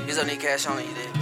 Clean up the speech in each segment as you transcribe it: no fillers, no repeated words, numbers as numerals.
Here's up, Nick Cash on you there.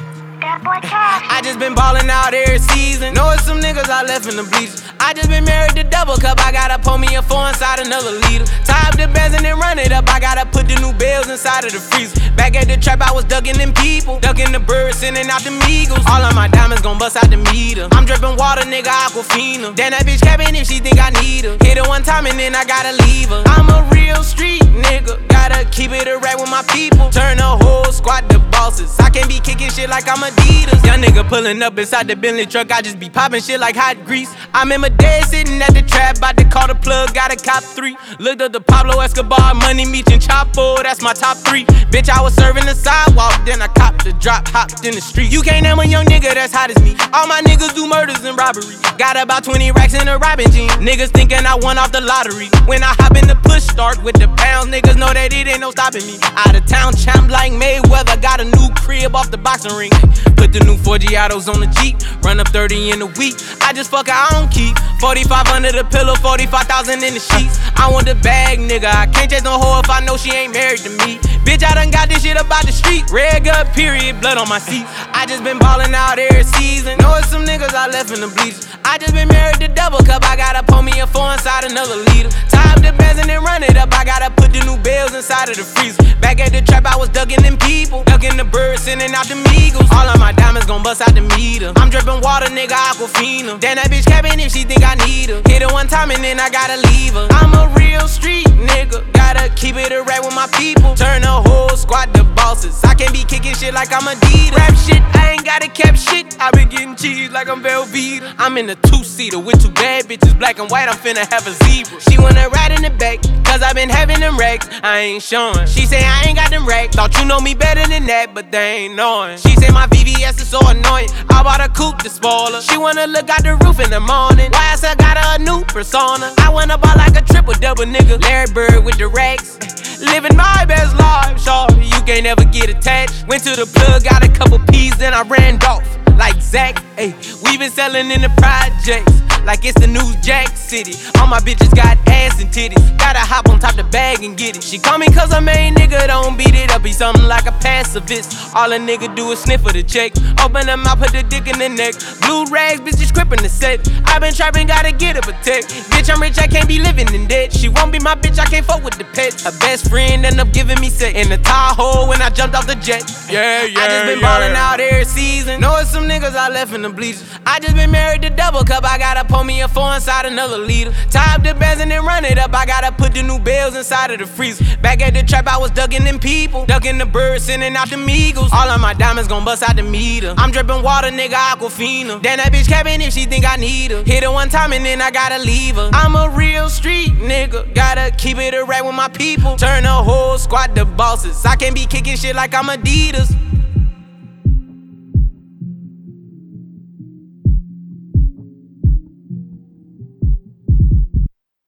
I just been ballin' out every season. Know it's some niggas I left in the bleachers. I just been married to double cup. I gotta pour me a 4 inside another liter. Tie up the bands and then run it up. I gotta put the new bells inside of the freezer. Back at the trap, I was ducking them people, ducking the birds, sending out them eagles. All of my diamonds gon' bust out the meter. I'm drippin' water, nigga, Aquafina. Then that bitch capping if she think I need her. Hit her one time and then I gotta leave her. I'm a real street nigga, gotta keep it a rap with my people. Turn the whole squad to bosses. I can't be kicking shit like I'm Adidas. Young nigga pulling up inside the Bentley truck, I just be popping shit like hot grease. I remember dead sitting at the trap, bout to call the plug, got a cop 3. Looked up the Pablo Escobar, Money Meech and Chapo, that's my top 3. Bitch, I was serving the sidewalk, then I copped the drop, hopped in the street. You can't name a young nigga that's hot as me. All my niggas do murders and robbery. Got about 20 racks in a robbing jean. Niggas thinking I won off the lottery. When I hop in the push start with the pounds, niggas know that it ain't no stopping me. Out of town champ like Mayweather, got a new crib off the boxing ring. Put the new 4 Giottos on the Jeep, run up 30 in a week. I just fuck her, I don't keep 45 under the pillow, 45,000 in the sheets. I want the bag, nigga. I can't chase no hoe if I know she ain't married to me. Bitch, I done got this shit up out the street. Red gut, period, blood on my seat. I just been ballin' out every season. Know it's some niggas I left in the bleachers. I just been married to double cup. I gotta pour me a 4 inside another liter. Tie up the bands and then run it up. I gotta put the new bells inside of the freezer. Back at the trap, I was ducking them people, ducking the birds, sending out them eagles. All of my diamonds gon' bust out the meter. I'm drippin' water, nigga, Aquafina. Then that bitch capping if she think I need her. Hit her one time and then I gotta leave her. I'm a real street nigga, gotta keep it a rap with my people. Turn the whole squad to bosses. I can't be kicking shit like I'm Adidas. Rap shit, I ain't gotta cap shit. I been getting cheese like I'm Velveeta. I'm in a 2-seater with 2 bad bitches, black and white. I'm finna have a zebra. She wanna ride in the back, cause I been having them racks. I ain't showing. She say I ain't got them racks. Thought you know me better than that, but they ain't knowing. She say my VVS is so annoying. I bought a coupe to spoil her. She wanna look out the roof in the morning. Why I said got her a new persona. I wanna ball like a triple-double nigga. Larry Bird with the racks. Living my best life, shawty, you can't never get attached. Went to the plug, got a couple P's, then I ran off like Zach. Ayy, we been selling in the projects like it's the new Jack City. All my bitches got ass and titties. Gotta hop on top the bag and get it. She call me cause her main nigga don't beat it up. Be something like a pacifist. All a nigga do is sniff for the check. Open her mouth, put the dick in the neck. Blue rags, bitch, just crippin' the set. I been trapping, gotta get her protect. Bitch, I'm rich, I can't be living in debt. She won't be my bitch, I can't fuck with the pets. Her best friend end up giving me set in the Tahoe when I jumped off the jet. Yeah. I just been ballin' out every season. Know it's some niggas I left in the bleachers. I just been married to double cup. I gotta pour me a 4 inside another liter. Tie up the bands and then run it up. I gotta put the new bells inside of the freezer. Back at the trap, I was ducking them people, ducking the birds, sending out them eagles. All of my diamonds gon' bust out the meter. I'm drippin' water, nigga, Aquafina. Then that bitch capping if she think I need her. Hit her one time and then I gotta leave her. I'm a real street nigga, gotta keep it a rap with my people. Turn the whole squad to bosses. I can't be kicking shit like I'm Adidas.